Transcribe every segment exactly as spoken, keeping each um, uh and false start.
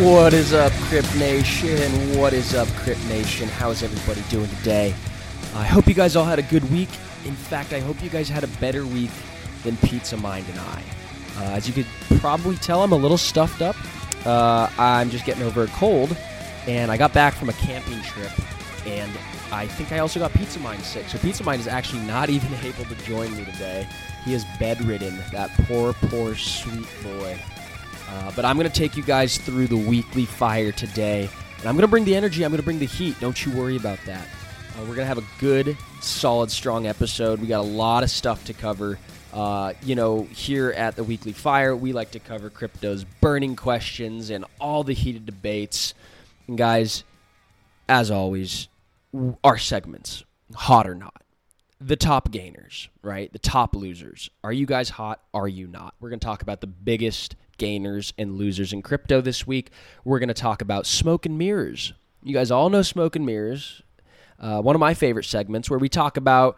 What is up, Crypt Nation? What is up, Crypt Nation? How is everybody doing today? I hope you guys all had a good week. In fact, I hope you guys had a better week than Pizza Mind and I. Uh, as you could probably tell, I'm a little stuffed up. Uh, I'm just getting over a cold, and I got back from a camping trip, and I think I also got Pizza Mind sick. So Pizza Mind is actually not even able to join me today. He is bedridden, that poor, poor, sweet boy. Uh, but I'm going to take you guys through the weekly fire today. And I'm going to bring the energy. I'm going to bring the heat. Don't you worry about that. Uh, we're going to have a good, solid, strong episode. We got a lot of stuff to cover. Uh, you know, here at the Weekly Fire, we like to cover crypto's burning questions and all the heated debates. And guys, as always, our segments, hot or not. The top gainers, right? The top losers. Are you guys hot? Are you not? We're going to talk about the biggest gainers and losers in crypto this week. We're going to talk about smoke and mirrors. You guys all know smoke and mirrors. Uh, one of my favorite segments where we talk about,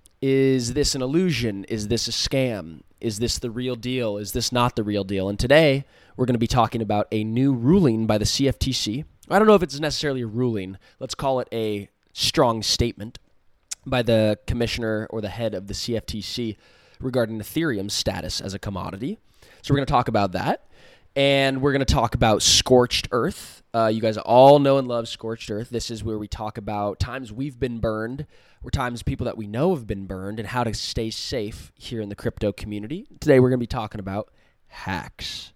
is this an illusion? Is this a scam? Is this the real deal? Is this not the real deal? And today, we're going to be talking about a new ruling by the C F T C. I don't know if it's necessarily a ruling. Let's call it a strong statement by the commissioner or the head of the C F T C regarding Ethereum's status as a commodity. So we're going to talk about that. And we're going to talk about Scorched Earth. Uh, you guys all know and love Scorched Earth. This is where we talk about times we've been burned, or times people that we know have been burned, and how to stay safe here in the crypto community. Today we're going to be talking about hacks.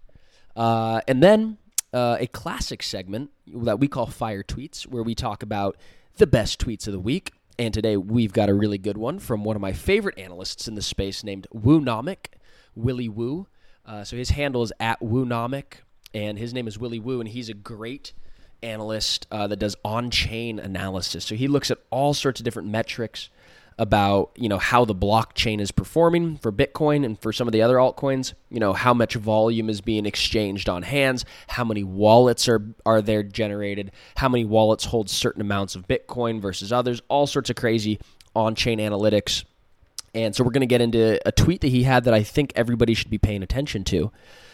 Uh, and then uh, a classic segment that we call Fire Tweets, where we talk about the best tweets of the week. And today we've got a really good one from one of my favorite analysts in the space named Woonomic, Willy Woo. Uh, so his handle is at Woonomic, and his name is Willy Woo, and he's a great analyst uh, that does on-chain analysis. So he looks at all sorts of different metrics about, you know, how the blockchain is performing for Bitcoin and for some of the other altcoins, you know, how much volume is being exchanged on hands, how many wallets are, are there generated, how many wallets hold certain amounts of Bitcoin versus others, all sorts of crazy on-chain analytics. And so we're going to get into a tweet that he had that I think everybody should be paying attention to.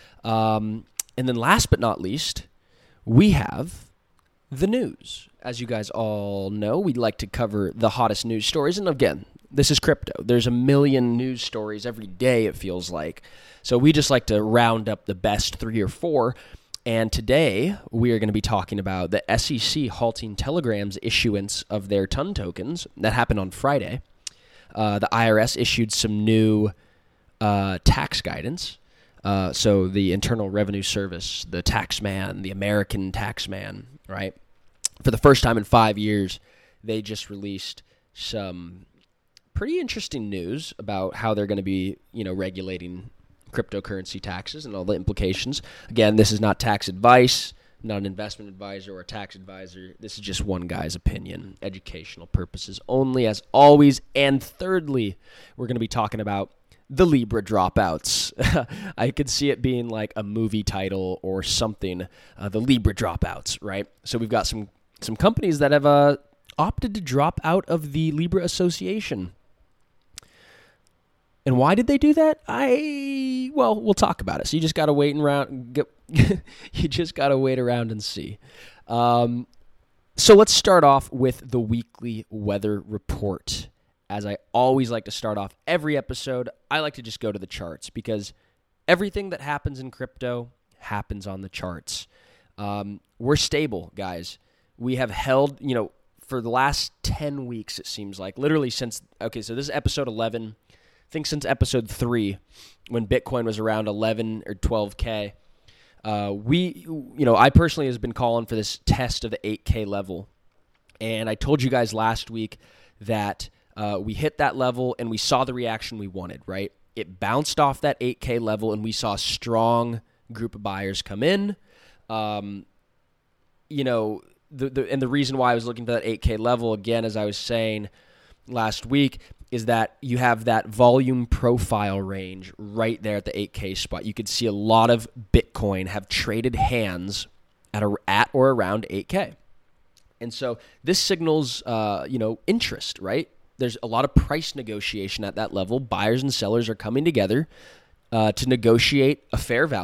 Um, and then last but not least, we have the news. As you guys all know, we like to cover the hottest news stories. And again, this is crypto. There's a million news stories every day, it feels like. So we just like to round up the best three or four. And today, we are going to be talking about the S E C halting Telegram's issuance of their T U N tokens. That happened on Friday. Uh, the I R S issued some new uh, tax guidance. Uh, so the Internal Revenue Service, the tax man, the American tax man, right? For the first time in five years, they just released some pretty interesting news about how they're going to be, you know, regulating cryptocurrency taxes and all the implications. Again, this is not tax advice, not an investment advisor or a tax advisor. This is just one guy's opinion, educational purposes only, as always. And thirdly, we're going to be talking about the Libra dropouts. I could see it being like a movie title or something, uh, the Libra dropouts, right? So we've got some some companies that have uh, opted to drop out of the Libra Association. And why did they do that? I, well, we'll talk about it. So you just got to wait and around, get, you just got to wait around and see. Um, so let's start off with the weekly weather report. As I always like to start off every episode, I like to just go to the charts because everything that happens in crypto happens on the charts. Um, we're stable, guys. We have held, you know, for the last ten weeks, it seems like, literally since, okay, so this is episode eleven. I think since episode three, when Bitcoin was around eleven or twelve K, uh, we, you know, I personally has been calling for this test of the eight K level. And I told you guys last week that uh, we hit that level and we saw the reaction we wanted, right? It bounced off that eight K level and we saw a strong group of buyers come in. Um, you know, the, the and the reason why I was looking for that eight K level, again, as I was saying last week, is that you have that volume profile range right there at the eight K spot. You could see a lot of Bitcoin have traded hands at a, at or around eight K. And so this signals, uh, you know, interest, right? There's a lot of price negotiation at that level. Buyers and sellers are coming together uh, to negotiate a fair value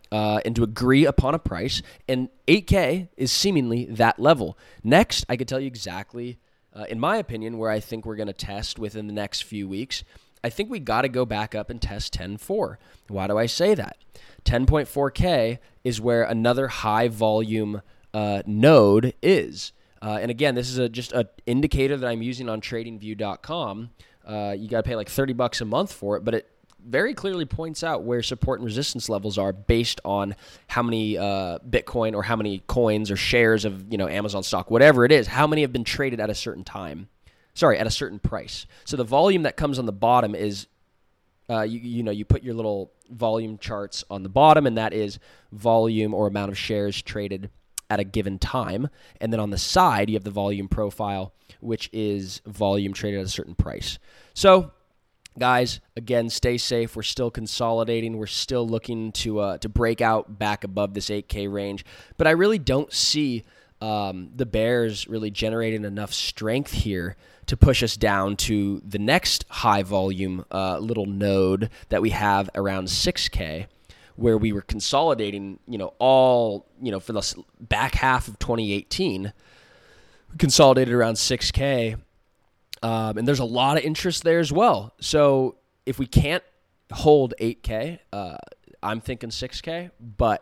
uh, and to agree upon a price, and eight K is seemingly that level. Next, I could tell you exactly, uh, in my opinion, where I think we're going to test within the next few weeks. I think we got to go back up and test ten point four. Why do I say that? ten point four K is where another high volume uh, node is. Uh, and again, this is a, just an indicator that I'm using on trading view dot com. Uh, you got to pay like thirty bucks a month for it, but it very clearly points out where support and resistance levels are based on how many uh, Bitcoin or how many coins or shares of, you know, Amazon stock, whatever it is, how many have been traded at a certain time. Sorry, at a certain price. So the volume that comes on the bottom is, uh, you, you know, you put your little volume charts on the bottom, and that is volume or amount of shares traded at a given time. And then on the side, you have the volume profile, which is volume traded at a certain price. So, guys, again, stay safe. We're still consolidating. We're still looking to uh, to break out back above this eight K range. But I really don't see um, the bears really generating enough strength here to push us down to the next high volume uh, little node that we have around six K, where we were consolidating, you know, all, you know, for the back half of twenty eighteen, we consolidated around six K. Um, and there's a lot of interest there as well. So if we can't hold eight K, uh, I'm thinking six K, but,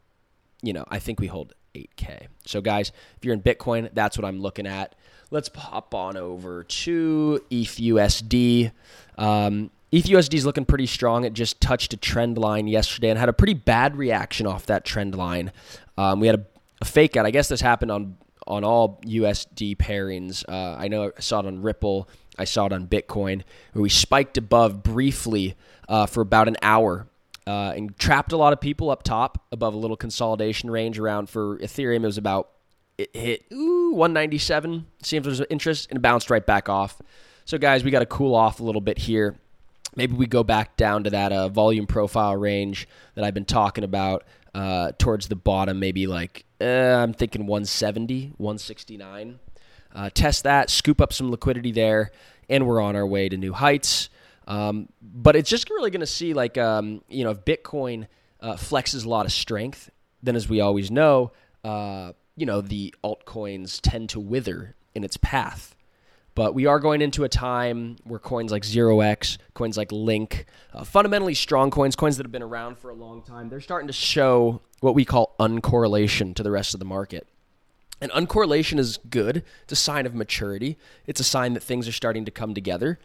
you know, I think we hold eight K. So guys, if you're in Bitcoin, that's what I'm looking at. Let's pop on over to E T H U S D. Um, E T H U S D is looking pretty strong. It just touched a trend line yesterday and had a pretty bad reaction off that trend line. Um, we had a, a fake out. I guess this happened on on all U S D pairings. Uh, I know I saw it on Ripple. I saw it on Bitcoin, where we spiked above briefly uh, for about an hour uh, and trapped a lot of people up top above a little consolidation range around. For Ethereum, it was about, it hit ooh, one ninety-seven. Seems there's interest, and it bounced right back off. So guys, we got to cool off a little bit here. Maybe we go back down to that uh, volume profile range that I've been talking about uh, towards the bottom, maybe like, uh, I'm thinking one seventy, one sixty-nine. Uh, test that, scoop up some liquidity there, and we're on our way to new heights. Um, but it's just really going to see, like, um, you know, if Bitcoin uh, flexes a lot of strength, then as we always know, uh, you know, the altcoins tend to wither in its path. But we are going into a time where coins like zero x, coins like Link, uh, fundamentally strong coins, coins that have been around for a long time, they're starting to show what we call uncorrelation to the rest of the market. And uncorrelation is good. It's a sign of maturity. It's a sign that things are starting to come together.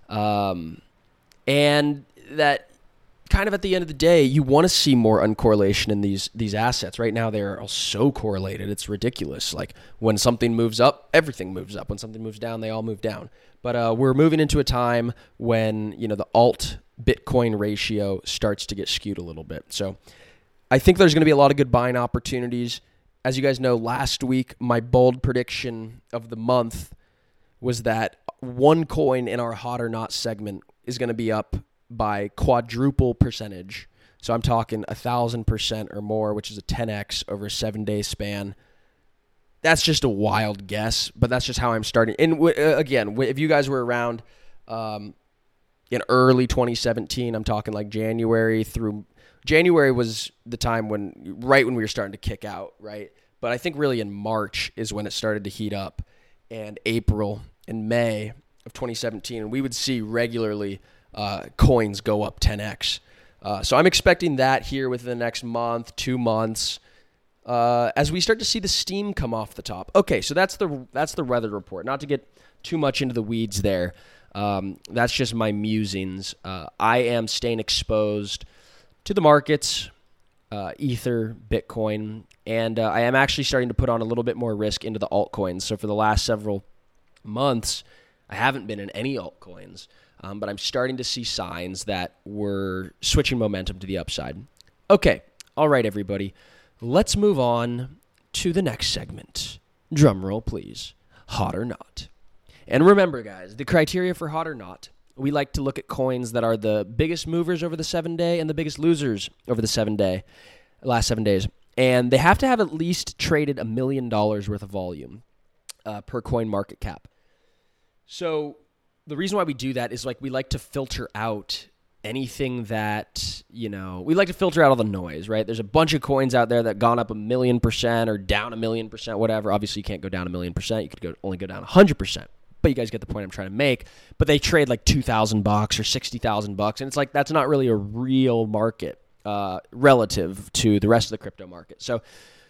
Um, and that kind of at the end of the day, you want to see more uncorrelation in these these assets. Right now, they're all so correlated. It's ridiculous. Like when something moves up, everything moves up. When something moves down, they all move down. But uh, we're moving into a time when, you know, the alt Bitcoin ratio starts to get skewed a little bit. So I think there's going to be a lot of good buying opportunities. As you guys know, last week, my bold prediction of the month was that one coin in our hot or not segment is going to be up by quadruple percentage. So I'm talking a thousand percent or more, which is a ten x over a seven day span. That's just a wild guess, but that's just how I'm starting. And w- again, w- if you guys were around um, in early twenty seventeen, I'm talking like January through January was the time when, right when we were starting to kick out, right? But I think really in March is when it started to heat up, and April and May of twenty seventeen, and we would see regularly uh, coins go up ten x. Uh, so I'm expecting that here within the next month, two months, uh, as we start to see the steam come off the top. Okay, so that's the that's the weather report. Not to get too much into the weeds there. Um, that's just my musings. Uh, I am staying exposed to the markets, uh, Ether, Bitcoin, and uh, I am actually starting to put on a little bit more risk into the altcoins. So for the last several months, I haven't been in any altcoins, um, but I'm starting to see signs that we're switching momentum to the upside. Okay, all right, everybody. Let's move on to the next segment. Drum roll, please. Hot or not. And remember, guys, the criteria for hot or not, we like to look at coins that are the biggest movers over the seven day and the biggest losers over the seven day, last seven days. And they have to have at least traded a million dollars worth of volume uh, per coin market cap. So the reason why we do that is like we like to filter out anything that, you know, we like to filter out all the noise, right? There's a bunch of coins out there that gone up a million percent or down a million percent, whatever. Obviously, you can't go down a million percent. You could go, only go down one hundred percent. But you guys get the point I'm trying to make. But they trade like two thousand bucks or sixty thousand bucks, and it's like that's not really a real market uh, relative to the rest of the crypto market. So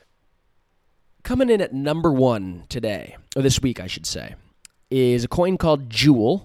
coming in at number one today, or this week I should say, is a coin called Jewel.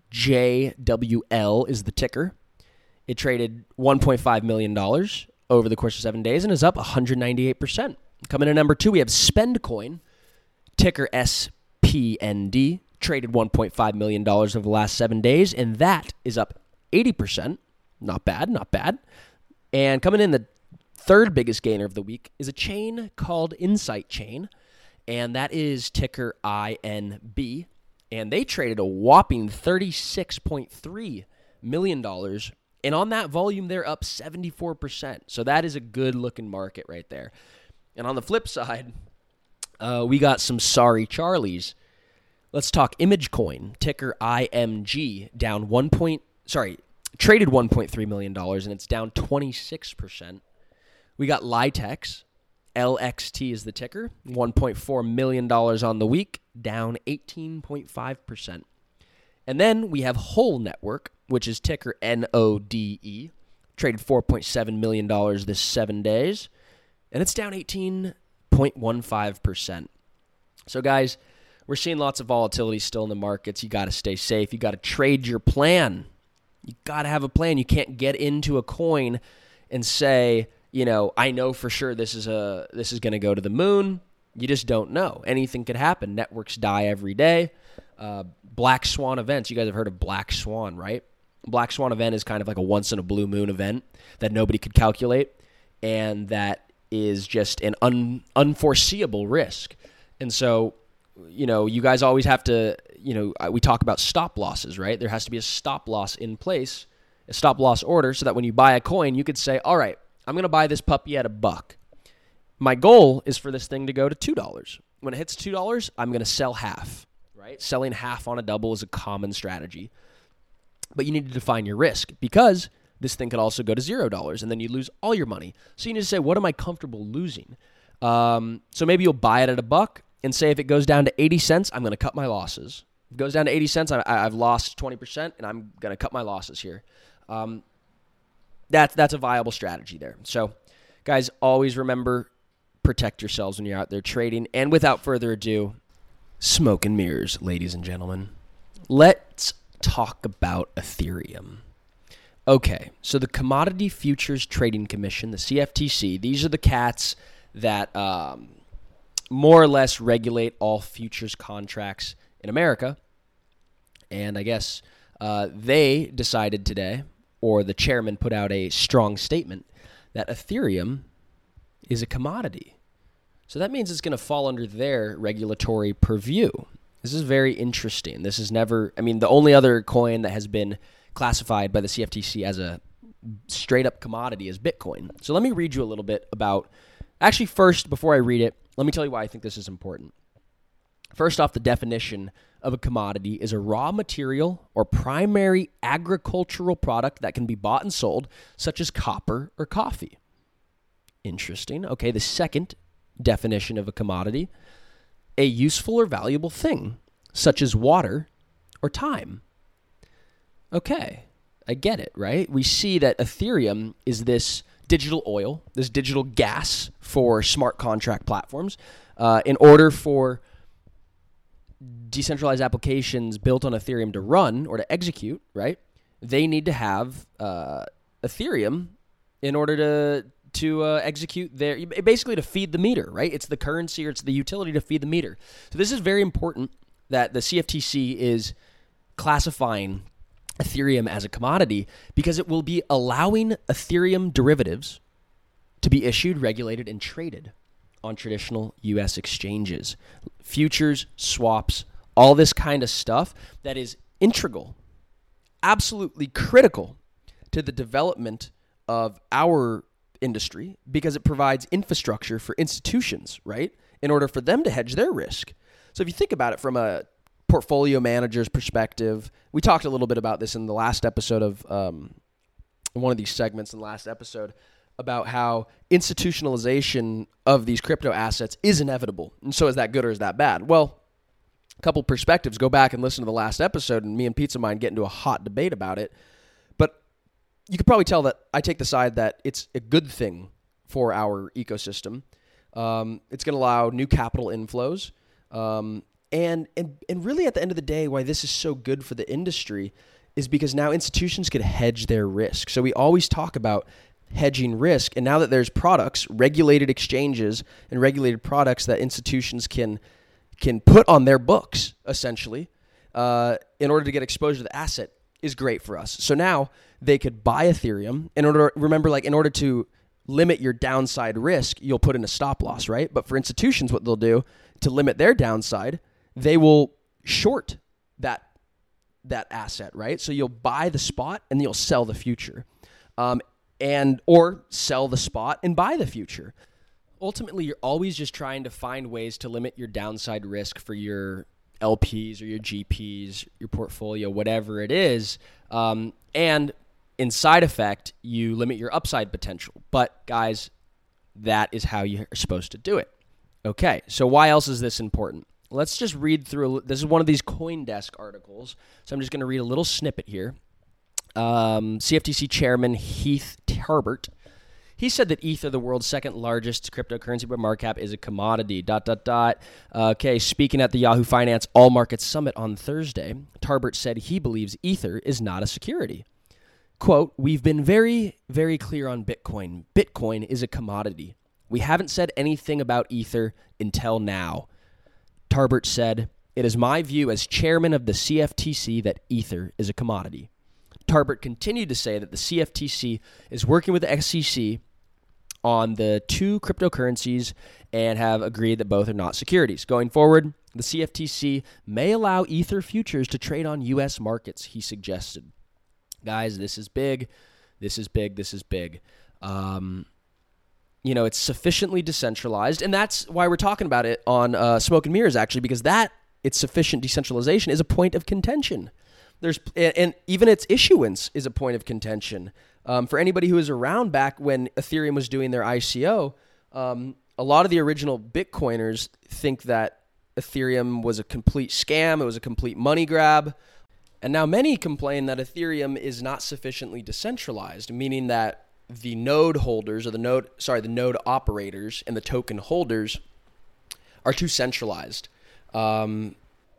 J W L is the ticker. It traded one point five million dollars over the course of seven days and is up one hundred ninety-eight percent. Coming in at number two, we have SpendCoin, ticker S P N D. Traded one point five million dollars over the last seven days, and that is up eighty percent. Not bad, not bad. And coming in the third biggest gainer of the week is a chain called Insight Chain, and that is ticker I N B. And they traded a whopping thirty-six point three million dollars, and on that volume, they're up seventy-four percent. So that is a good-looking market right there. And on the flip side, uh, we got some sorry Charlies. Let's talk ImageCoin, ticker I M G, down one point, sorry, traded one point three million dollars, and it's down twenty-six percent. We got Litex, L X T is the ticker, one point four million dollars on the week, down eighteen point five percent. And then we have Whole Network, which is ticker N O D E, traded four point seven million dollars this seven days, and it's down eighteen point one five percent. So guys, we're seeing lots of volatility still in the markets. You got to stay safe. You got to trade your plan. You got to have a plan. You can't get into a coin and say, you know, I know for sure this is a this is going to go to the moon. You just don't know. Anything could happen. Networks die every day. Uh, Black Swan events. You guys have heard of Black Swan, right? Black Swan event is kind of like a once in a blue moon event that nobody could calculate, and that is just an un, unforeseeable risk. And so, you know, you guys always have to, you know, we talk about stop losses, right? There has to be a stop loss in place, a stop loss order, so that when you buy a coin, you could say, all right, I'm going to buy this puppy at a buck. My goal is for this thing to go to two dollars. When it hits two dollars, I'm going to sell half, right? Selling half on a double is a common strategy. But you need to define your risk, because this thing could also go to zero dollars, and then you lose all your money. So you need to say, what am I comfortable losing? Um, so maybe you'll buy it at a buck, and say if it goes down to eighty cents, I'm going to cut my losses. If it goes down to eighty cents, I, I've lost twenty percent, and I'm going to cut my losses here. Um, that's, that's a viable strategy there. So, guys, always remember, protect yourselves when you're out there trading. And without further ado, smoke and mirrors, ladies and gentlemen. Let's talk about Ethereum. Okay, so the Commodity Futures Trading Commission, the C F T C, these are the cats that Um, more or less regulate all futures contracts in America. And I guess uh, they decided today, or the chairman put out a strong statement, that Ethereum is a commodity. So that means it's going to fall under their regulatory purview. This is very interesting. This is never, I mean, the only other coin that has been classified by the C F T C as a straight up commodity is Bitcoin. So let me read you a little bit about, actually first, before I read it, let me tell you why I think this is important. First off, the definition of a commodity is a raw material or primary agricultural product that can be bought and sold, such as copper or coffee. Interesting. Okay, the second definition of a commodity, a useful or valuable thing, such as water or time. Okay, I get it, right? We see that Ethereum is this digital oil, this digital gas for smart contract platforms. Uh, in order for decentralized applications built on Ethereum to run or to execute, right, they need to have uh, Ethereum in order to to uh, execute their, basically to feed the meter, right? It's the currency or it's the utility to feed the meter. So this is very important that the C F T C is classifying Ethereum as a commodity, because it will be allowing Ethereum derivatives to be issued, regulated, and traded on traditional U S exchanges. Futures, swaps, all this kind of stuff that is integral, absolutely critical to the development of our industry, because it provides infrastructure for institutions, right, in order for them to hedge their risk. So if you think about it from a portfolio manager's perspective, we talked a little bit about this in the last episode of um, in one of these segments in the last episode about how institutionalization of these crypto assets is inevitable. And so is that good or is that bad? Well, a couple perspectives. Go back and listen to the last episode, and me and Pizza Mind get into a hot debate about it. But you could probably tell that I take the side that it's a good thing for our ecosystem. Um, it's going to allow new capital inflows. Um, and, and, and really at the end of the day, why this is so good for the industry is because now institutions could hedge their risk. So we always talk about hedging risk. And now that there's products, regulated exchanges and regulated products that institutions can can put on their books, essentially, uh, in order to get exposure to the asset is great for us. So now they could buy Ethereum in order, remember, like in order to limit your downside risk, you'll put in a stop loss, right? But for institutions, what they'll do to limit their downside, they will short that that asset, right? So you'll buy the spot and you'll sell the future. Um, and or sell the spot and buy the future. Ultimately, you're always just trying to find ways to limit your downside risk for your L Ps or your G Ps, your portfolio, whatever it is. Um, and in side effect, you limit your upside potential. But guys, that is how you're supposed to do it. Okay, so why else is this important? Let's just read through. This is one of these CoinDesk articles. So I'm just going to read a little snippet here. Um, C F T C chairman Heath Tarbert, he said that Ether, the world's second largest cryptocurrency by market cap, is a commodity, dot, dot, dot. Uh, okay, speaking at the Yahoo Finance All Markets Summit on Thursday, Tarbert said he believes Ether is not a security. Quote, "We've been very, very clear on Bitcoin. Bitcoin is a commodity. We haven't said anything about Ether until now." Tarbert said, "It is my view as chairman of the C F T C that Ether is a commodity." Tarbert continued to say that the C F T C is working with the S E C on the two cryptocurrencies and have agreed that both are not securities. Going forward, the C F T C may allow Ether futures to trade on U S markets, he suggested. Guys, this is big. This is big. This is big. Um, you know, it's sufficiently decentralized, and that's why we're talking about it on uh, Smoke and Mirrors, actually, because that, its sufficient decentralization, is a point of contention. There's and even its issuance is a point of contention. Um, for anybody who was around back when Ethereum was doing their I C O, um, a lot of the original Bitcoiners think that Ethereum was a complete scam. It was a complete money grab. And now many complain that Ethereum is not sufficiently decentralized, meaning that the node holders or the node, sorry, the node operators and the token holders are too centralized. Um,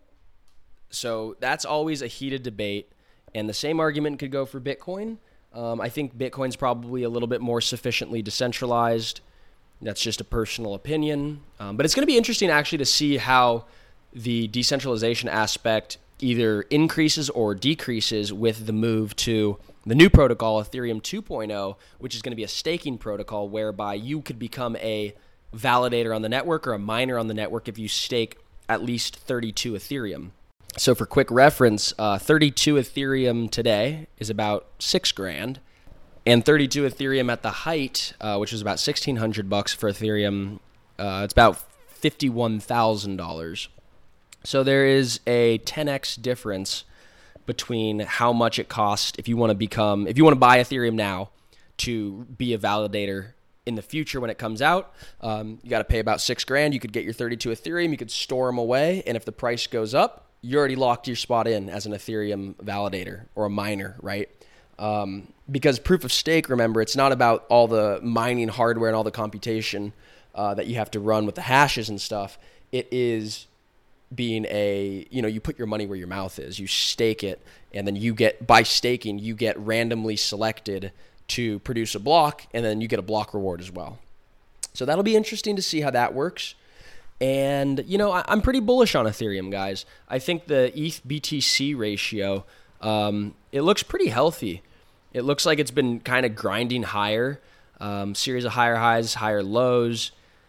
So that's always a heated debate, and the same argument could go for Bitcoin. Um, I think Bitcoin's probably a little bit more sufficiently decentralized. That's just a personal opinion. Um, but it's going to be interesting actually to see how the decentralization aspect either increases or decreases with the move to the new protocol, Ethereum two point oh, which is going to be a staking protocol whereby you could become a validator on the network or a miner on the network if you stake at least thirty-two Ethereum. So for quick reference, uh, thirty-two Ethereum today is about six grand, and thirty-two Ethereum at the height, uh, which was about sixteen hundred bucks for Ethereum, uh, it's about fifty-one thousand dollars. So there is a ten x difference between how much it costs if you want to become, if you want to buy Ethereum now to be a validator in the future when it comes out. Um, you got to pay about six grand. You could get your thirty-two Ethereum, you could store them away, and if the price goes up, you already locked your spot in as an Ethereum validator or a miner, right? Um, because proof of stake, remember, it's not about all the mining hardware and all the computation uh, that you have to run with the hashes and stuff. It is being a, you know, you put your money where your mouth is. You stake it, and then you get, by staking, you get randomly selected to produce a block, and then you get a block reward as well. So that'll be interesting to see how that works. And, you know, I, I'm pretty bullish on Ethereum, guys. I think the E T H B T C ratio, um, it looks pretty healthy. It looks like it's been kind of grinding higher, um, series of higher highs, higher lows.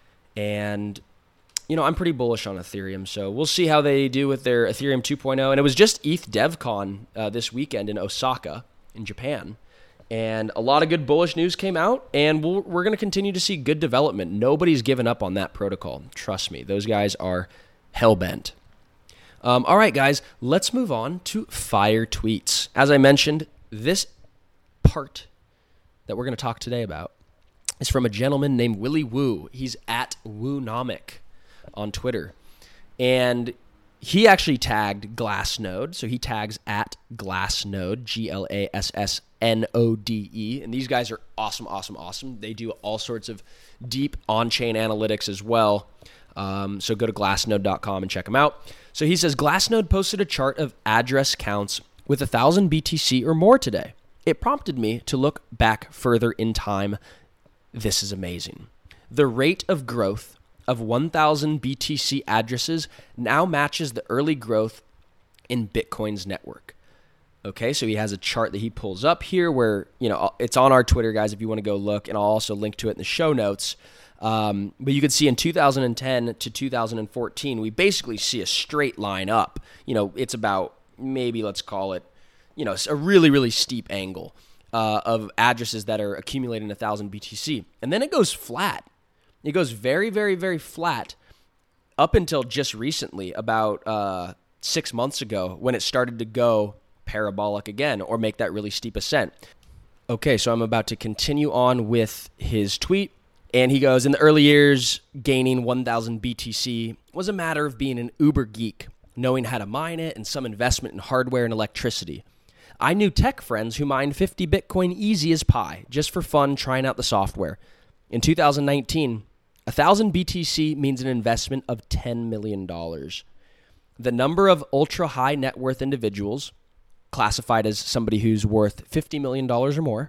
And, you know, I'm pretty bullish on Ethereum. So we'll see how they do with their Ethereum two point oh. And it was just E T H DevCon uh, this weekend in Osaka in Japan. And a lot of good bullish news came out, and we'll, we're going to continue to see good development. Nobody's given up on that protocol. Trust me, those guys are hell-bent. Um, all right, guys, let's move on to fire tweets. As I mentioned, this part that we're going to talk today about is from a gentleman named Willy Woo. He's at Woonomic on Twitter. And he actually tagged Glassnode. So he tags at Glassnode, G L A S S N O D E. And these guys are awesome, awesome, awesome. They do all sorts of deep on-chain analytics as well. Um, so go to glassnode dot com and check them out. So he says, Glassnode posted a chart of address counts with one thousand B T C or more today. It prompted me to look back further in time. This is amazing. The rate of growth of one thousand B T C addresses now matches the early growth in Bitcoin's network. Okay, so he has a chart that he pulls up here where, you know, it's on our Twitter, guys, if you want to go look, and I'll also link to it in the show notes. Um, but you can see in two thousand ten to two thousand fourteen, we basically see a straight line up. You know, it's about maybe, let's call it, you know, a really, really steep angle uh, of addresses that are accumulating one thousand B T C. And then it goes flat. It goes very, very, very flat up until just recently, about uh, six months ago, when it started to go parabolic again or make that really steep ascent. Okay, so I'm about to continue on with his tweet. And he goes, in the early years, gaining one thousand B T C was a matter of being an uber geek, knowing how to mine it and some investment in hardware and electricity. I knew tech friends who mined fifty Bitcoin easy as pie, just for fun, trying out the software. In two thousand nineteen, one thousand B T C means an investment of ten million dollars. The number of ultra-high net worth individuals, classified as somebody who's worth fifty million dollars or more,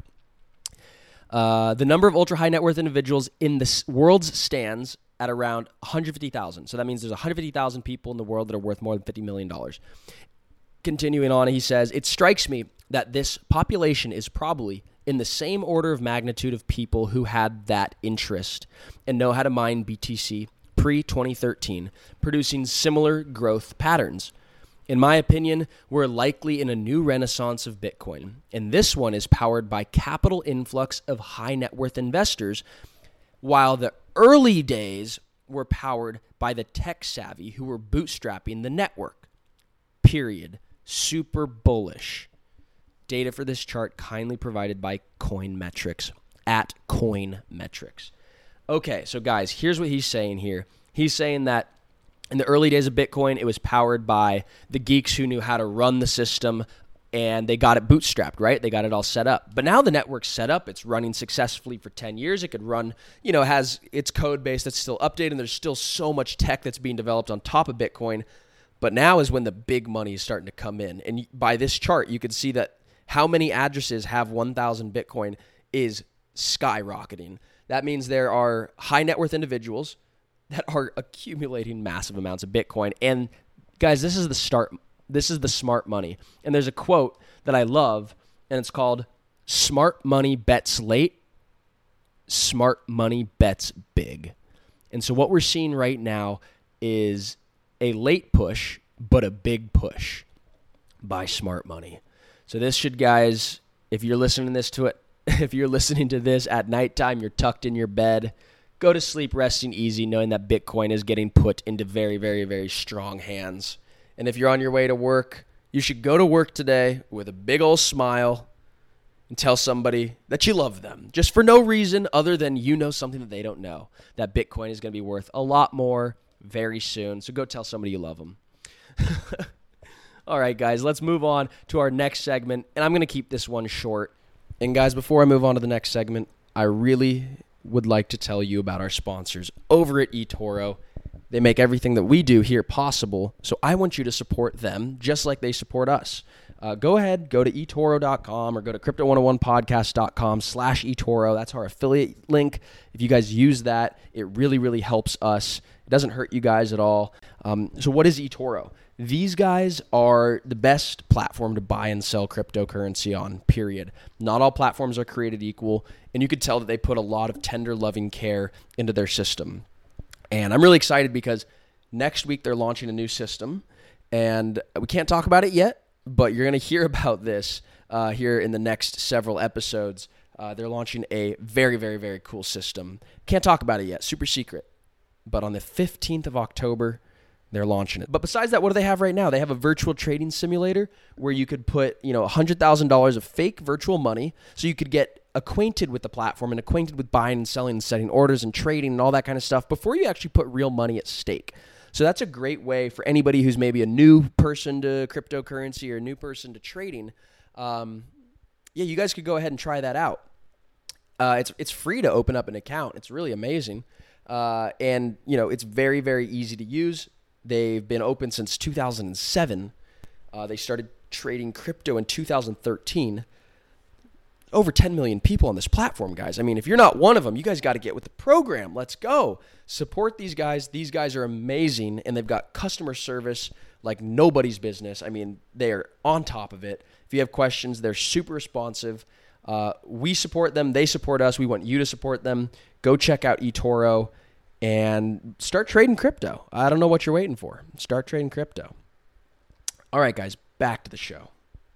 Uh, the number of ultra-high net worth individuals in the world stands at around one hundred fifty thousand. So that means there's one hundred fifty thousand people in the world that are worth more than fifty million dollars. Continuing on, he says, it strikes me that this population is probably in the same order of magnitude of people who had that interest and know how to mine B T C pre twenty thirteen, producing similar growth patterns. In my opinion, we're likely in a new renaissance of Bitcoin, and this one is powered by capital influx of high net worth investors, while the early days were powered by the tech savvy who were bootstrapping the network. Period. Super bullish. Data for this chart kindly provided by Coinmetrics, at Coinmetrics. Okay, so guys, here's what he's saying here. He's saying that in the early days of Bitcoin, it was powered by the geeks who knew how to run the system, and they got it bootstrapped, right? They got it all set up. But now the network's set up. It's running successfully for ten years. It could run, you know, has its code base that's still updated, and there's still so much tech that's being developed on top of Bitcoin. But now is when the big money is starting to come in. And by this chart, you can see that how many addresses have one thousand Bitcoin is skyrocketing. That means there are high net worth individuals that are accumulating massive amounts of Bitcoin. And guys, this is the start. This is the smart money. And there's a quote that I love, and it's called, smart money bets late, smart money bets big. And so what we're seeing right now is a late push, but a big push by smart money. So this should, guys, if you're listening to this to it, if you're listening to this at nighttime, you're tucked in your bed, go to sleep resting easy, knowing that Bitcoin is getting put into very, very, very strong hands. And if you're on your way to work, you should go to work today with a big old smile and tell somebody that you love them, just for no reason other than you know something that they don't know, that Bitcoin is going to be worth a lot more very soon. So go tell somebody you love them. All right, guys, let's move on to our next segment, and I'm going to keep this one short. And guys, before I move on to the next segment, I really would like to tell you about our sponsors over at eToro. They make everything that we do here possible, so I want you to support them just like they support us. Uh, go ahead, go to eToro dot com or go to crypto one oh one podcast dot com slash eToro. That's our affiliate link. If you guys use that, it really, really helps us. It doesn't hurt you guys at all. Um, so what is eToro? These guys are the best platform to buy and sell cryptocurrency on, period. Not all platforms are created equal, and you could tell that they put a lot of tender, loving care into their system. And I'm really excited because next week they're launching a new system, and we can't talk about it yet, but you're going to hear about this uh, here in the next several episodes. Uh, they're launching a very, very, very cool system. Can't talk about it yet, super secret. But on the fifteenth of October, they're launching it. But besides that, what do they have right now? They have a virtual trading simulator where you could put, you know, one hundred thousand dollars of fake virtual money. So you could get acquainted with the platform and acquainted with buying and selling and setting orders and trading and all that kind of stuff before you actually put real money at stake. So that's a great way for anybody who's maybe a new person to cryptocurrency or a new person to trading. Um, yeah, you guys could go ahead and try that out. Uh, it's it's free to open up an account. It's really amazing. Uh, and, you know, it's very, very easy to use. They've been open since two thousand seven. Uh, they started trading crypto in two thousand thirteen. Over ten million people on this platform, guys. I mean, if you're not one of them, you guys got to get with the program. Let's go. Support these guys. These guys are amazing, and they've got customer service like nobody's business. I mean, they're on top of it. If you have questions, they're super responsive. Uh, we support them. They support us. We want you to support them. Go check out eToro and start trading crypto. I don't know what you're waiting for. Start trading crypto. All right, guys, back to the show.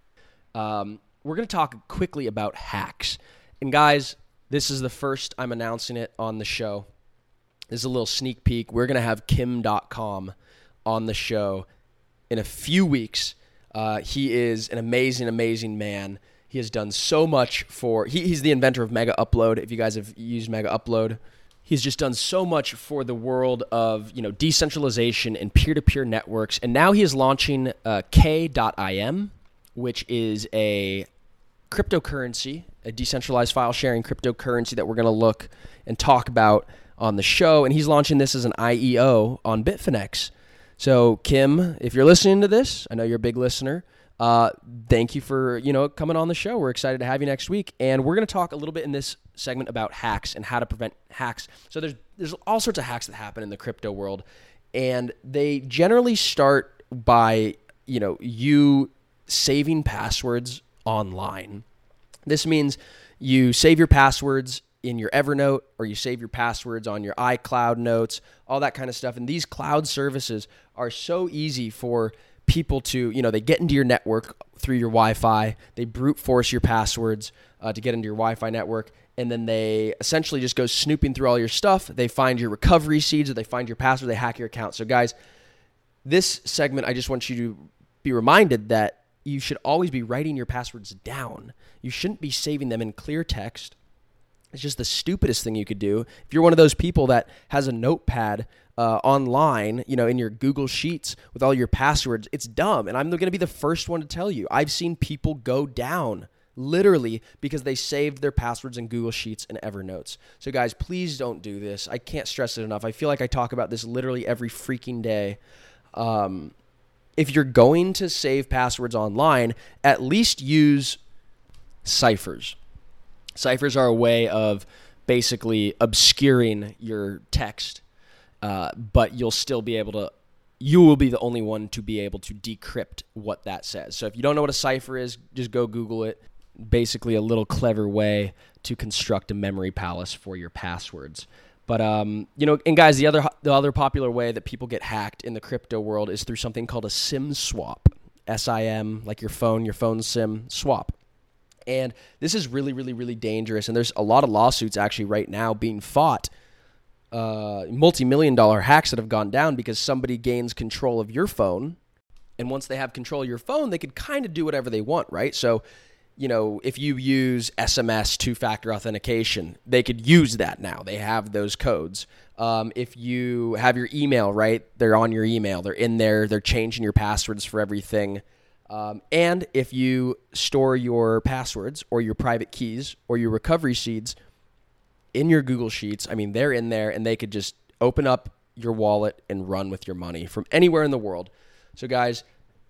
Um, we're going to talk quickly about hacks. And guys, this is the first I'm announcing it on the show. This is a little sneak peek. We're going to have Kim dot com on the show in a few weeks. Uh, he is an amazing, amazing man. He has done so much for, he, he's the inventor of Mega Upload. If you guys have used Mega Upload, he's just done so much for the world of, you know, decentralization and peer-to-peer networks. And now he is launching uh, K dot I M, which is a cryptocurrency, a decentralized file sharing cryptocurrency that we're going to look and talk about on the show. And he's launching this as an I E O on Bitfinex. So Kim, if you're listening to this, I know you're a big listener. Uh, thank you for, you know, coming on the show. We're excited to have you next week. And we're going to talk a little bit in this segment about hacks and how to prevent hacks. So there's there's all sorts of hacks that happen in the crypto world. And they generally start by, you know, you saving passwords online. This means you save your passwords in your Evernote, or you save your passwords on your iCloud notes, all that kind of stuff. And these cloud services are so easy for people to, you know, they get into your network through your Wi-Fi, they brute force your passwords uh, to get into your Wi-Fi network, and then they essentially just go snooping through all your stuff. They find your recovery seeds, or they find your password, they hack your account. So guys, this segment, I just want you to be reminded that you should always be writing your passwords down. You shouldn't be saving them in clear text. It's just the stupidest thing you could do. If you're one of those people that has a notepad uh, online, you know, in your Google Sheets with all your passwords, it's dumb. And I'm going to be the first one to tell you. I've seen people go down literally because they saved their passwords in Google Sheets and Evernotes. So guys, please don't do this. I can't stress it enough. I feel like I talk about this literally every freaking day. Um, if you're going to save passwords online, at least use ciphers. Ciphers are a way of basically obscuring your text, uh, but you'll still be able to, you will be the only one to be able to decrypt what that says. So if you don't know what a cipher is, just go Google it. Basically a little clever way to construct a memory palace for your passwords. But, um, you know, and guys, the other the other popular way that people get hacked in the crypto world is through something called a SIM swap. S I M, like your phone, your phone SIM swap. And this is really, really, really dangerous. And there's a lot of lawsuits actually right now being fought, uh, multi-million dollar hacks that have gone down because somebody gains control of your phone. And once they have control of your phone, they could kind of do whatever they want, right? So, you know, if you use S M S two-factor authentication, they could use that now. They have those codes. Um, if you have your email, right, they're on your email. They're in there. They're changing your passwords for everything. Um, and if you store your passwords or your private keys or your recovery seeds in your Google Sheets, I mean, they're in there and they could just open up your wallet and run with your money from anywhere in the world. So guys,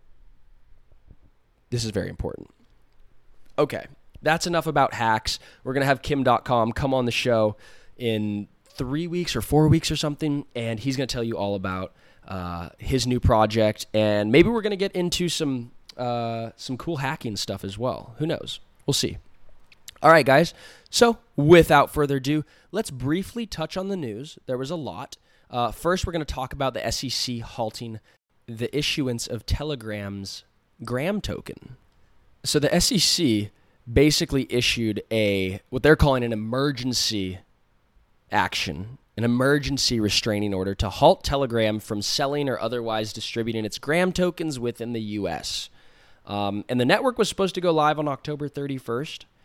this is very important. Okay, that's enough about hacks. We're going to have Kim dot com come on the show in three weeks or four weeks or something, and he's going to tell you all about uh, his new project, and maybe we're going to get into some uh, some cool hacking stuff as well. Who knows? We'll see. All right, guys. So without further ado, let's briefly touch on the news. There was a lot. Uh, first, we're going to talk about the S E C halting the issuance of Telegram's Gram token. So the S E C basically issued a what they're calling an emergency action, an emergency restraining order to halt Telegram from selling or otherwise distributing its Gram tokens within the U S. Um, and the network was supposed to go live on October thirty-first.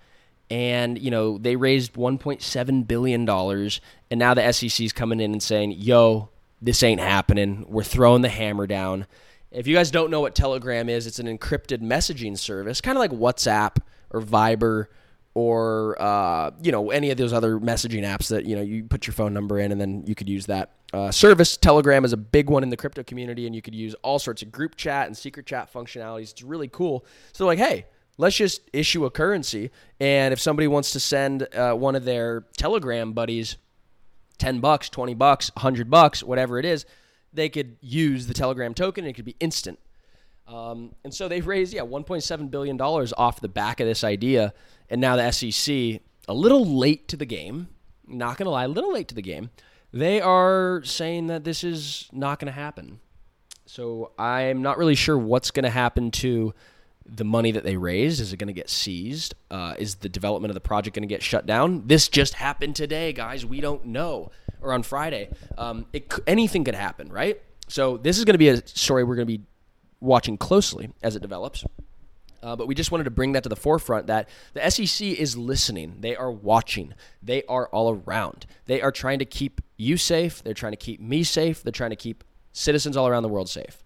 And, you know, they raised one point seven billion dollars, and now the S E C is coming in and saying, yo, this ain't happening. We're throwing the hammer down. If you guys don't know what Telegram is, it's an encrypted messaging service, kind of like WhatsApp or Viber or, uh, you know, any of those other messaging apps that, you know, you put your phone number in and then you could use that uh, service. Telegram is a big one in the crypto community, and you could use all sorts of group chat and secret chat functionalities. It's really cool. So like, hey, let's just issue a currency, and if somebody wants to send uh, one of their Telegram buddies ten bucks, twenty bucks, one hundred bucks, whatever it is, they could use the Telegram token, and it could be instant. Um, and so they raised, yeah, one point seven billion dollars off the back of this idea, and now the S E C, a little late to the game, not going to lie, a little late to the game, they are saying that this is not going to happen. So I'm not really sure what's going to happen to the money that they raised. Is it going to get seized? Uh, is the development of the project going to get shut down? This just happened today, guys. We don't know. Or on Friday. Um, it, anything could happen, right? So this is going to be a story we're going to be watching closely as it develops. Uh, but we just wanted to bring that to the forefront, that the S E C is listening. They are watching. They are all around. They are trying to keep you safe. They're trying to keep me safe. They're trying to keep citizens all around the world safe.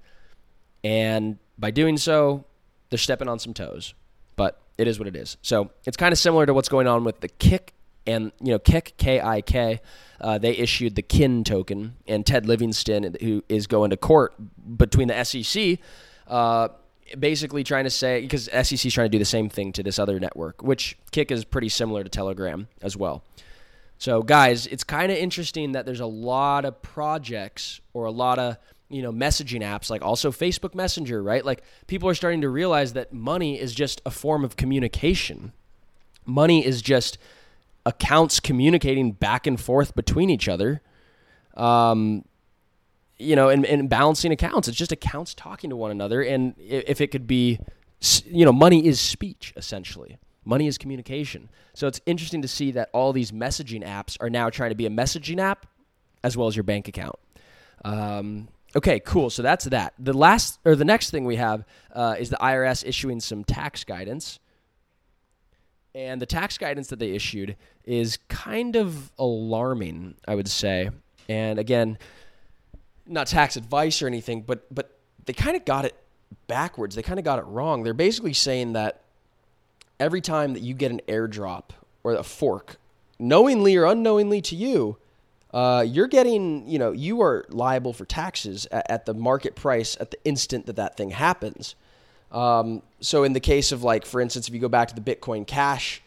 And by doing so, they're stepping on some toes. But it is what it is. So it's kind of similar to what's going on with the Kik and, you know, Kik, K I K. Uh, they issued the Kin token, and Ted Livingston, who is going to court between the S E C, uh, basically trying to say, because S E C is trying to do the same thing to this other network, which Kik is pretty similar to Telegram as well. So, guys, it's kind of interesting that there's a lot of projects or a lot of, you know, messaging apps, like also Facebook Messenger, right? Like, people are starting to realize that money is just a form of communication. Money is just accounts communicating back and forth between each other, um, you know, and, and balancing accounts. It's just accounts talking to one another. And if it could be, you know, money is speech, essentially. Money is communication. So it's interesting to see that all these messaging apps are now trying to be a messaging app as well as your bank account. Um, okay, cool. So that's that. The last, or the next thing we have uh, is the I R S issuing some tax guidance. And the tax guidance that they issued is kind of alarming, I would say. And again, not tax advice or anything, but but they kind of got it backwards. They kind of got it wrong. They're basically saying that every time that you get an airdrop or a fork, knowingly or unknowingly to you, uh, you're getting, you know, you are liable for taxes at, at the market price at the instant that that thing happens. Um, so in the case of, like, for instance, if you go back to the Bitcoin Cash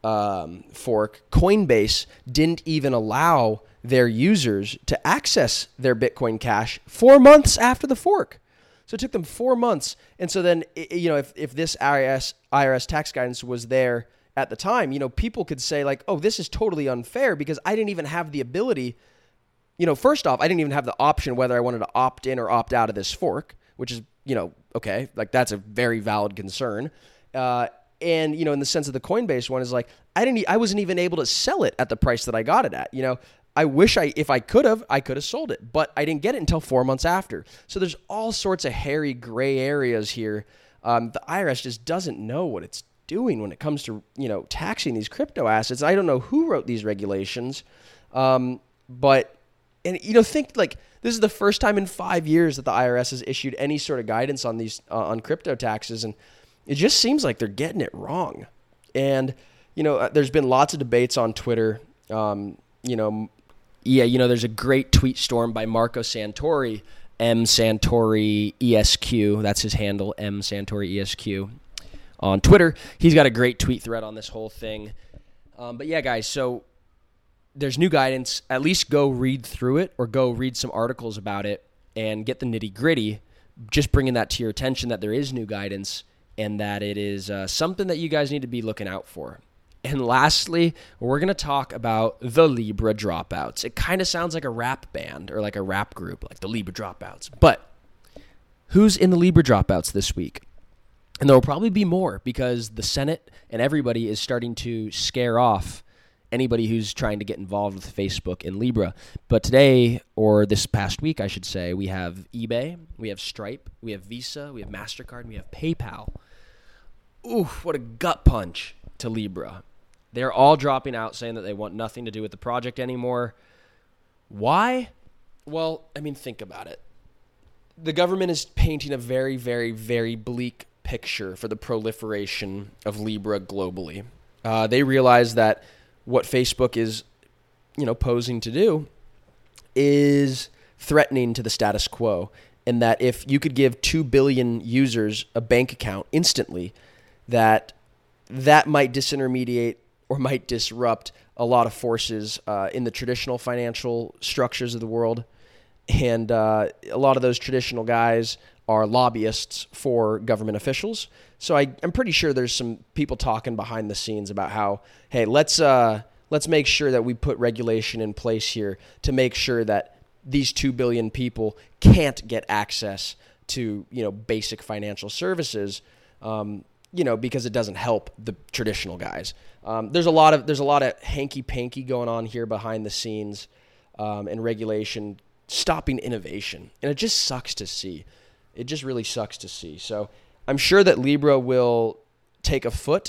um, fork, Coinbase didn't even allow their users to access their Bitcoin Cash four months after the fork. So it took them four months. And so then, you know, if, if this I R S, I R S tax guidance was there at the time, you know, people could say, like, oh, this is totally unfair because I didn't even have the ability, you know, first off, I didn't even have the option whether I wanted to opt in or opt out of this fork, which is, you know, okay, like, that's a very valid concern. Uh, and, you know, in the sense of the Coinbase one is like, I didn't, I wasn't even able to sell it at the price that I got it at. You know, I wish I, if I could have, I could have sold it, but I didn't get it until four months after. So there's all sorts of hairy gray areas here. Um, the I R S just doesn't know what it's doing when it comes to, you know, taxing these crypto assets. I don't know who wrote these regulations, um, but, and, you know, think, like, this is the first time in five years that the I R S has issued any sort of guidance on these uh, on crypto taxes, and it just seems like they're getting it wrong. And, you know, there's been lots of debates on Twitter. Um, you know, yeah, you know, there's a great tweet storm by Marco Santori, M Santori E S Q. That's his handle, M Santori E S Q on Twitter. He's got a great tweet thread on this whole thing. Um, but yeah, guys, so there's new guidance. At least go read through it or go read some articles about it and get the nitty gritty. Just bringing that to your attention that there is new guidance and that it is uh, something that you guys need to be looking out for. And lastly, we're going to talk about the Libra Dropouts. It kind of sounds like a rap band or like a rap group, like the Libra Dropouts. But who's in the Libra Dropouts this week? And there will probably be more because the Senate and everybody is starting to scare off anybody who's trying to get involved with Facebook and Libra. But today, or this past week, I should say, we have eBay, we have Stripe, we have Visa, we have MasterCard, and we have PayPal. Ooh, what a gut punch to Libra. They're all dropping out, saying that they want nothing to do with the project anymore. Why? Well, I mean, think about it. The government is painting a very, very, very bleak picture for the proliferation of Libra globally. Uh, they realize that what Facebook is, you know, posing to do is threatening to the status quo, and that if you could give two billion users a bank account instantly, that that might disintermediate or might disrupt a lot of forces uh, in the traditional financial structures of the world. And uh, a lot of those traditional guys are lobbyists for government officials. So I, I'm pretty sure there's some people talking behind the scenes about how, hey, let's uh, let's make sure that we put regulation in place here to make sure that these two billion people can't get access to, you know, basic financial services, um, you know, because it doesn't help the traditional guys. Um, there's a lot of there's a lot of hanky panky going on here behind the scenes, um, and regulation stopping innovation, and it just sucks to see. It just really sucks to see. So I'm sure that Libra will take a foot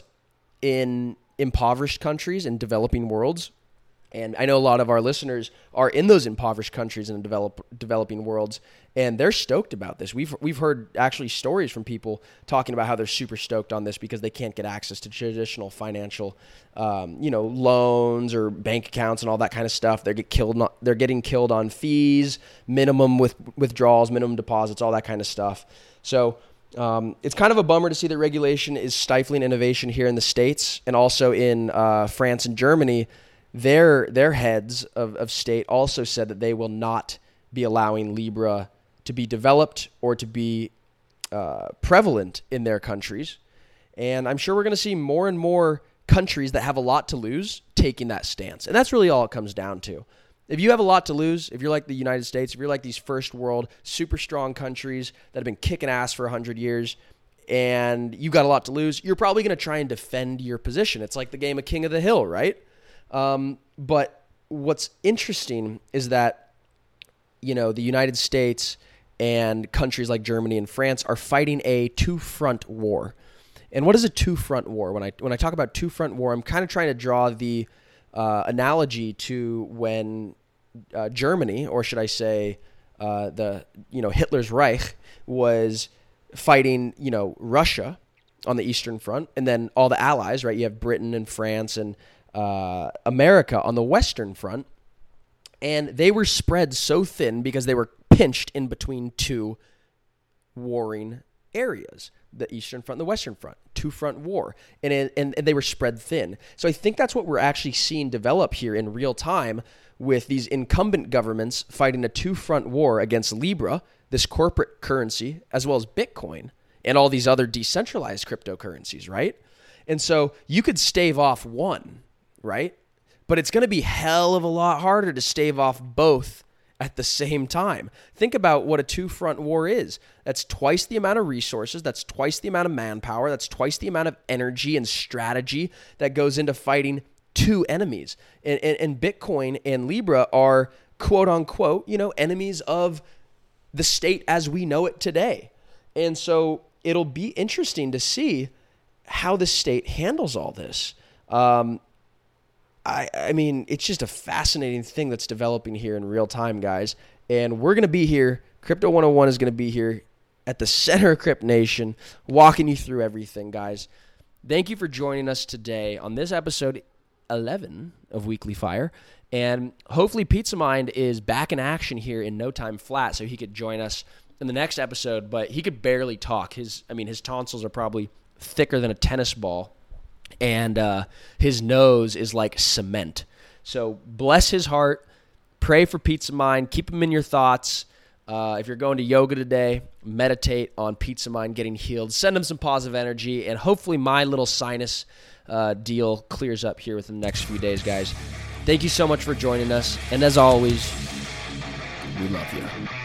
in impoverished countries and developing worlds. And I know a lot of our listeners are in those impoverished countries and develop, developing worlds, and they're stoked about this. We've we've heard actually stories from people talking about how they're super stoked on this because they can't get access to traditional financial, um, you know, loans or bank accounts and all that kind of stuff. They get killed. They're getting killed on fees, minimum with withdrawals, minimum deposits, all that kind of stuff. So um, it's kind of a bummer to see that regulation is stifling innovation here in the States and also in uh, France and Germany. Their their heads of, of state also said that they will not be allowing Libra to be developed or to be uh, prevalent in their countries. And I'm sure we're going to see more and more countries that have a lot to lose taking that stance. And that's really all it comes down to. If you have a lot to lose, if you're like the United States, if you're like these first world, super strong countries that have been kicking ass for one hundred years, and you got a lot to lose, you're probably going to try and defend your position. It's like the game of King of the Hill, right? Um, but what's interesting is that, you know, the United States and countries like Germany and France are fighting a two-front war. And what is a two-front war? When I when I talk about two-front war, I'm kind of trying to draw the uh, analogy to when uh, Germany, or should I say, uh, the you know Hitler's Reich, was fighting you know Russia on the Eastern Front, and then all the allies, right? You have Britain and France and Uh, America on the Western Front, and they were spread so thin because they were pinched in between two warring areas, the Eastern Front and the Western Front, two-front war, and, and, and they were spread thin. So I think that's what we're actually seeing develop here in real time with these incumbent governments fighting a two-front war against Libra, this corporate currency, as well as Bitcoin and all these other decentralized cryptocurrencies, right? And so you could stave off one, right? But it's going to be hell of a lot harder to stave off both at the same time. Think about what a two-front war is. That's twice the amount of resources. That's twice the amount of manpower. That's twice the amount of energy and strategy that goes into fighting two enemies. And, and, and Bitcoin and Libra are, quote unquote, you know, enemies of the state as we know it today. And so it'll be interesting to see how the state handles all this. Um, I, I mean, it's just a fascinating thing that's developing here in real time, guys. And we're going to be here. Crypto one oh one is going to be here at the center of Crypt Nation, walking you through everything, guys. Thank you for joining us today on this episode eleven of Weekly Fire. And hopefully Pizza Mind is back in action here in no time flat so he could join us in the next episode. But he could barely talk. His, I mean, his tonsils are probably thicker than a tennis ball. And uh, his nose is like cement. So bless his heart. Pray for Pizza Mind. Keep him in your thoughts. Uh, if you're going to yoga today, meditate on Pizza Mind getting healed. Send him some positive energy. And hopefully my little sinus uh, deal clears up here within the next few days, guys. Thank you so much for joining us. And as always, we love you.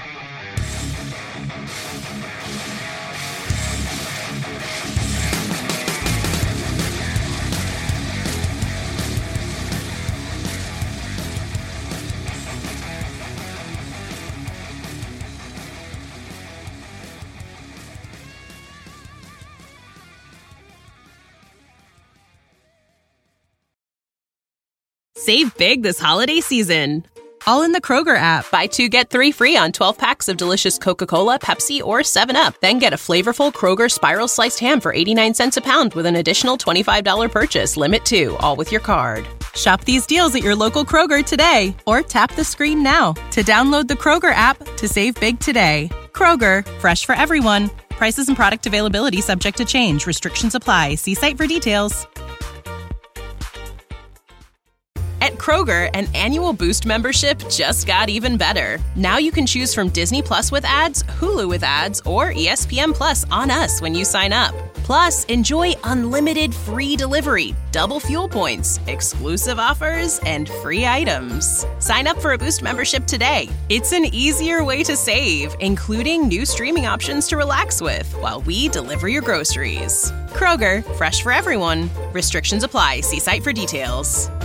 Save big this holiday season. All in the Kroger app. Buy two, get three free on twelve packs of delicious Coca-Cola, Pepsi, or seven up. Then get a flavorful Kroger Spiral Sliced Ham for eighty-nine cents a pound with an additional twenty-five dollars purchase. Limit two, all with your card. Shop these deals at your local Kroger today, or tap the screen now to download the Kroger app to save big today. Kroger, fresh for everyone. Prices and product availability subject to change. Restrictions apply. See site for details. At Kroger, an annual Boost membership just got even better. Now you can choose from Disney Plus with ads, Hulu with ads, or E S P N Plus on us when you sign up. Plus, enjoy unlimited free delivery, double fuel points, exclusive offers, and free items. Sign up for a Boost membership today. It's an easier way to save, including new streaming options to relax with while we deliver your groceries. Kroger, fresh for everyone. Restrictions apply. See site for details.